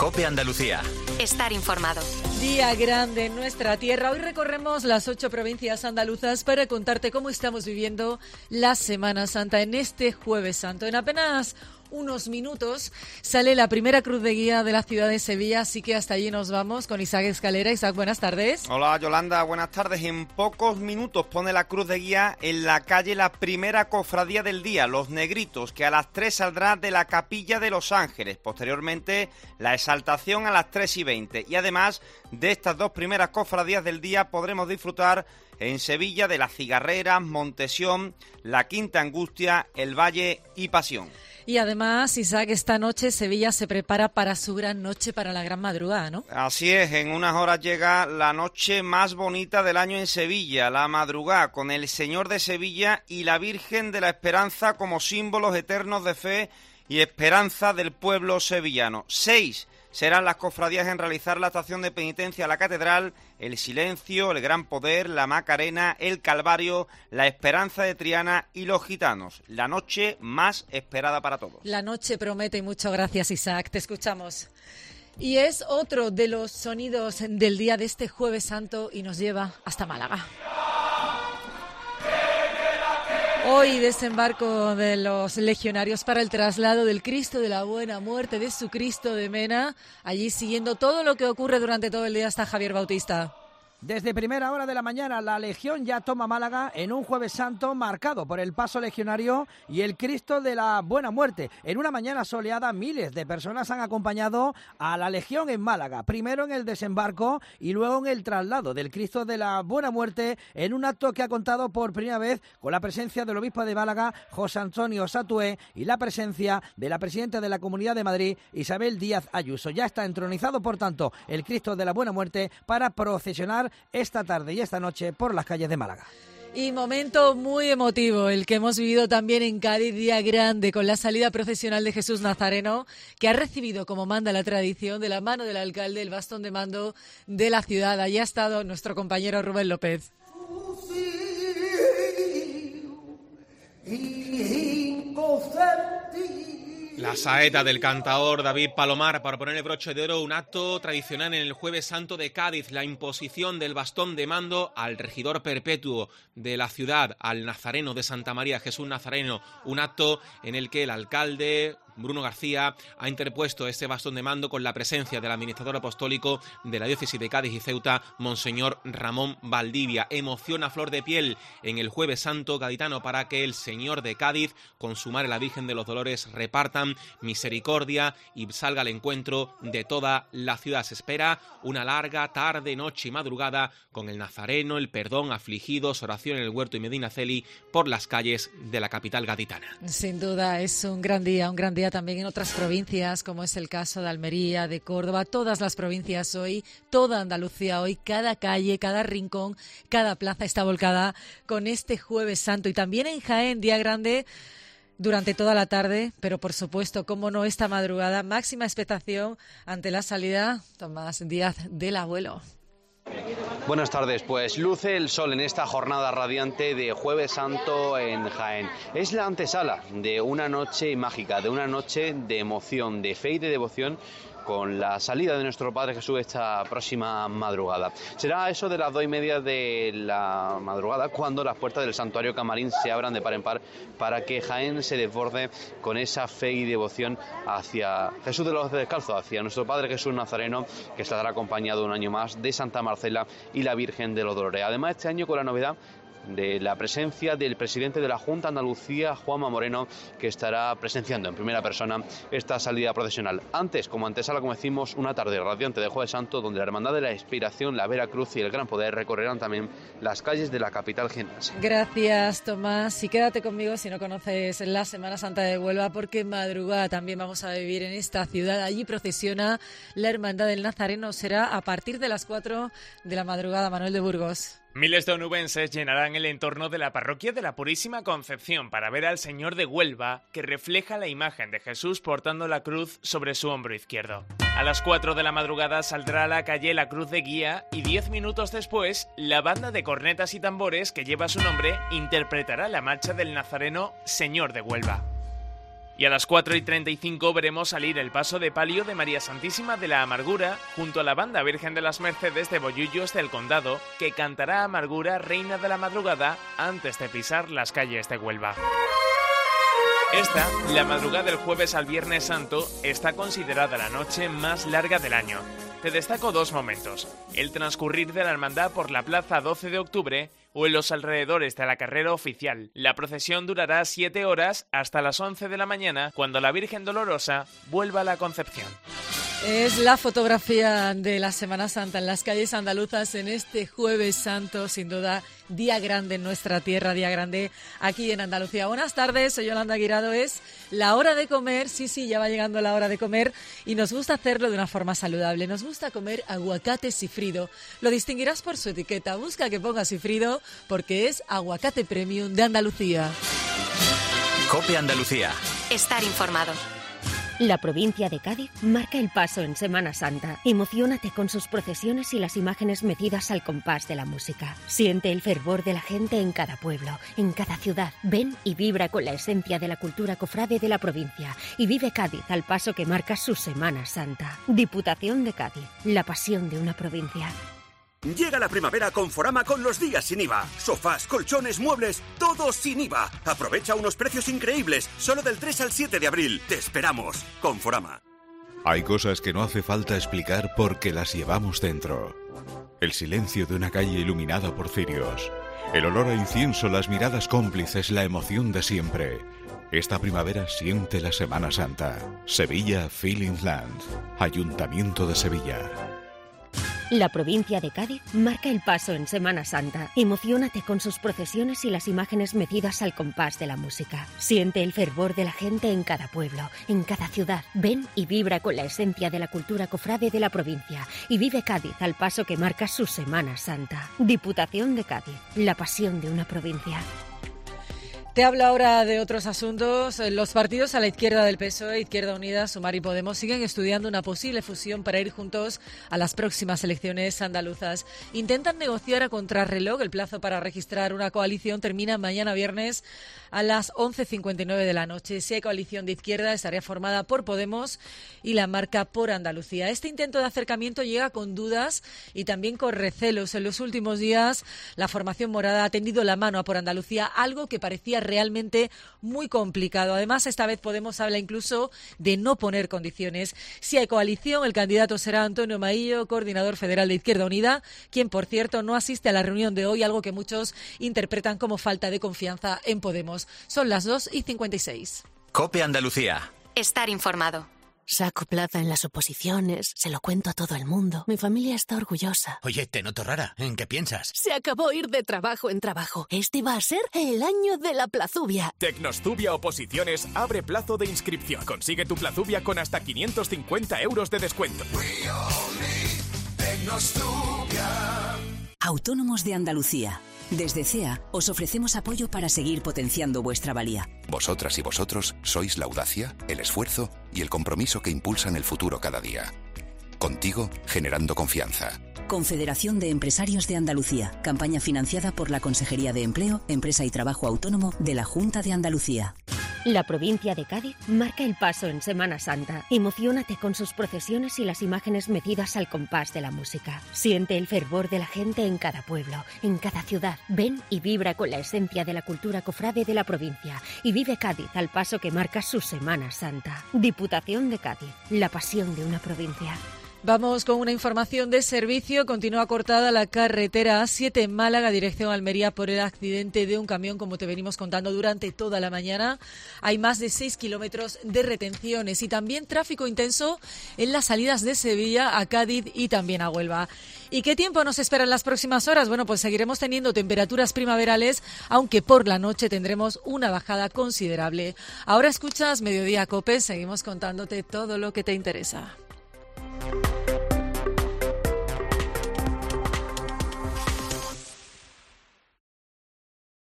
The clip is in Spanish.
COPE Andalucía. Estar informado. Día grande en nuestra tierra. Hoy recorremos las 8 provincias andaluzas para contarte cómo estamos viviendo la Semana Santa en este Jueves Santo. En apenas unos minutos sale la primera cruz de guía de la ciudad de Sevilla, así que hasta allí nos vamos con Isaac Escalera. Isaac, buenas tardes. Hola Yolanda, buenas tardes. En pocos minutos pone la cruz de guía en la calle la primera cofradía del día, Los Negritos, que a las 3 saldrá de la Capilla de los Ángeles. Posteriormente la exaltación a las 3:20. Y además de estas dos primeras cofradías del día podremos disfrutar en Sevilla de las Cigarreras, Montesión, la Quinta Angustia, el Valle y Pasión. Y además, Isaac, esta noche Sevilla se prepara para su gran noche, para la gran madrugada, ¿no? Así es, en unas horas llega la noche más bonita del año en Sevilla, la madrugada, con el Señor de Sevilla y la Virgen de la Esperanza como símbolos eternos de fe y esperanza del pueblo sevillano. 6 serán las cofradías en realizar la estación de penitencia a la Catedral, el Silencio, el Gran Poder, la Macarena, el Calvario, la Esperanza de Triana y los Gitanos. La noche más esperada para todos. La noche promete y muchas gracias, Isaac. Te escuchamos. Y es otro de los sonidos del día de este Jueves Santo y nos lleva hasta Málaga. Hoy desembarco de los legionarios para el traslado del Cristo de la Buena Muerte de su Cristo de Mena. Allí siguiendo todo lo que ocurre durante todo el día está Javier Bautista. Desde primera hora de la mañana la Legión ya toma Málaga en un Jueves Santo marcado por el paso legionario y el Cristo de la Buena Muerte. En una mañana soleada miles de personas han acompañado a la Legión en Málaga, primero en el desembarco y luego en el traslado del Cristo de la Buena Muerte en un acto que ha contado por primera vez con la presencia del obispo de Málaga, José Antonio Satué, y la presencia de la presidenta de la Comunidad de Madrid, Isabel Díaz Ayuso. Ya está entronizado, por tanto, el Cristo de la Buena Muerte para procesionar esta tarde y esta noche por las calles de Málaga. Y momento muy emotivo, el que hemos vivido también en Cádiz, día grande, con la salida procesional de Jesús Nazareno, que ha recibido, como manda la tradición, de la mano del alcalde el bastón de mando de la ciudad. Allí ha estado nuestro compañero Rubén López. La saeta del cantaor David Palomar para poner el broche de oro, un acto tradicional en el Jueves Santo de Cádiz, la imposición del bastón de mando al regidor perpetuo de la ciudad, al nazareno de Santa María, Jesús Nazareno, un acto en el que el alcalde Bruno García ha interpuesto este bastón de mando con la presencia del administrador apostólico de la diócesis de Cádiz y Ceuta, Monseñor Ramón Valdivia. Emoción a flor de piel en el Jueves Santo gaditano para que el Señor de Cádiz, con su madre la Virgen de los Dolores, repartan misericordia y salga al encuentro de toda la ciudad. Se espera una larga tarde, noche y madrugada con el Nazareno, el perdón, afligidos, oración en el Huerto y Medinaceli por las calles de la capital gaditana. Sin duda es un gran día también en otras provincias, como es el caso de Almería, de Córdoba, todas las provincias hoy, toda Andalucía hoy, cada calle, cada rincón, cada plaza está volcada con este Jueves Santo. Y también en Jaén, día grande durante toda la tarde, pero por supuesto, cómo no, esta madrugada, máxima expectación ante la salida, Tomás Díaz, del abuelo. Buenas tardes, pues luce el sol en esta jornada radiante de Jueves Santo en Jaén. Es la antesala de una noche mágica, de una noche de emoción, de fe y de devoción con la salida de nuestro Padre Jesús esta próxima madrugada. Será eso de las 2:30 de la madrugada cuando las puertas del Santuario Camarín se abran de par en par para que Jaén se desborde con esa fe y devoción hacia Jesús de los Descalzos, hacia nuestro Padre Jesús Nazareno, que estará acompañado un año más de Santa Marcela y la Virgen de los Dolores. Además, este año con la novedad de la presencia del presidente de la Junta de Andalucía, Juanma Moreno, que estará presenciando en primera persona esta salida procesional. Antes, como antesala, como decimos, una tarde radiante de Jueves Santo, donde la Hermandad de la Expiración, la Vera Cruz y el Gran Poder recorrerán también las calles de la capital jiennense. Gracias, Tomás. Y quédate conmigo si no conoces la Semana Santa de Huelva, porque madrugada también vamos a vivir en esta ciudad. Allí procesiona la Hermandad del Nazareno. Será a partir de las 4 de la madrugada. Manuel de Burgos. Miles de onubenses llenarán el entorno de la parroquia de la Purísima Concepción para ver al Señor de Huelva, que refleja la imagen de Jesús portando la cruz sobre su hombro izquierdo. A las 4 de la madrugada saldrá a la calle la cruz de guía y 10 minutos después, la banda de cornetas y tambores que lleva su nombre interpretará la marcha del nazareno Señor de Huelva. Y a las 4:35 veremos salir el paso de palio de María Santísima de la Amargura junto a la banda Virgen de las Mercedes de Bollullos del Condado, que cantará Amargura, Reina de la Madrugada, antes de pisar las calles de Huelva. Esta, la madrugada del jueves al Viernes Santo, está considerada la noche más larga del año. Te destaco 2 momentos: el transcurrir de la hermandad por la plaza 12 de octubre o en los alrededores de la carrera oficial. La procesión durará 7 horas hasta las 11 de la mañana, cuando la Virgen Dolorosa vuelva a la Concepción. Es la fotografía de la Semana Santa en las calles andaluzas en este Jueves Santo, sin duda, día grande en nuestra tierra, día grande aquí en Andalucía. Buenas tardes, soy Yolanda Guirado. Es la hora de comer, sí, ya va llegando la hora de comer y nos gusta hacerlo de una forma saludable. Nos gusta comer aguacate sifrido. Lo distinguirás por su etiqueta. Busca que ponga sifrido porque es aguacate premium de Andalucía. COPE Andalucía. Estar informado. La provincia de Cádiz marca el paso en Semana Santa. Emociónate con sus procesiones y las imágenes metidas al compás de la música. Siente el fervor de la gente en cada pueblo, en cada ciudad. Ven y vibra con la esencia de la cultura cofrade de la provincia y vive Cádiz al paso que marca su Semana Santa. Diputación de Cádiz, la pasión de una provincia. Llega la primavera con Conforama con los días sin IVA. Sofás, colchones, muebles, todo sin IVA. Aprovecha unos precios increíbles, solo del 3 al 7 de abril. Te esperamos. Conforama. Hay cosas que no hace falta explicar porque las llevamos dentro. El silencio de una calle iluminada por cirios. El olor a incienso, las miradas cómplices, la emoción de siempre. Esta primavera siente la Semana Santa. Sevilla Feeling Land. Ayuntamiento de Sevilla. La provincia de Cádiz marca el paso en Semana Santa. Emociónate con sus procesiones y las imágenes metidas al compás de la música. Siente el fervor de la gente en cada pueblo, en cada ciudad. Ven y vibra con la esencia de la cultura cofrade de la provincia y vive Cádiz al paso que marca su Semana Santa. Diputación de Cádiz, la pasión de una provincia. Te hablo ahora de otros asuntos. Los partidos a la izquierda del PSOE, Izquierda Unida, Sumar y Podemos siguen estudiando una posible fusión para ir juntos a las próximas elecciones andaluzas. Intentan negociar a contrarreloj. El plazo para registrar una coalición termina mañana viernes a las 11:59 de la noche. Si hay coalición de izquierda, estaría formada por Podemos y la marca por Andalucía. Este intento de acercamiento llega con dudas y también con recelos. En los últimos días, la formación morada ha tendido la mano a por Andalucía, algo que parecía realmente muy complicado. Además, esta vez Podemos habla incluso de no poner condiciones. Si hay coalición, el candidato será Antonio Maillo, coordinador federal de Izquierda Unida, quien, por cierto, no asiste a la reunión de hoy, algo que muchos interpretan como falta de confianza en Podemos. Son las 2:56. COPE Andalucía. Estar informado. Saco plaza en las oposiciones, se lo cuento a todo el mundo. Mi familia está orgullosa. Oye, te noto rara. ¿En qué piensas? Se acabó ir de trabajo en trabajo. Este va a ser el año de la plazubia. Tecnostubia Oposiciones abre plazo de inscripción. Consigue tu plazubia con hasta 550 euros de descuento. Autónomos de Andalucía. Desde CEA os ofrecemos apoyo para seguir potenciando vuestra valía. Vosotras y vosotros sois la audacia, el esfuerzo y el compromiso que impulsan el futuro cada día. Contigo, generando confianza. Confederación de Empresarios de Andalucía. Campaña financiada por la Consejería de Empleo, Empresa y Trabajo Autónomo de la Junta de Andalucía. La provincia de Cádiz marca el paso en Semana Santa. Emociónate con sus procesiones y las imágenes metidas al compás de la música. Siente el fervor de la gente en cada pueblo, en cada ciudad. Ven y vibra con la esencia de la cultura cofrade de la provincia y vive Cádiz al paso que marca su Semana Santa. Diputación de Cádiz, la pasión de una provincia. Vamos con una información de servicio. Continúa cortada la carretera A7 en Málaga, dirección Almería, por el accidente de un camión, como te venimos contando durante toda la mañana. Hay más de 6 kilómetros de retenciones y también tráfico intenso en las salidas de Sevilla a Cádiz y también a Huelva. ¿Y qué tiempo nos espera en las próximas horas? Bueno, pues seguiremos teniendo temperaturas primaverales, aunque por la noche tendremos una bajada considerable. Ahora escuchas Mediodía COPE, seguimos contándote todo lo que te interesa.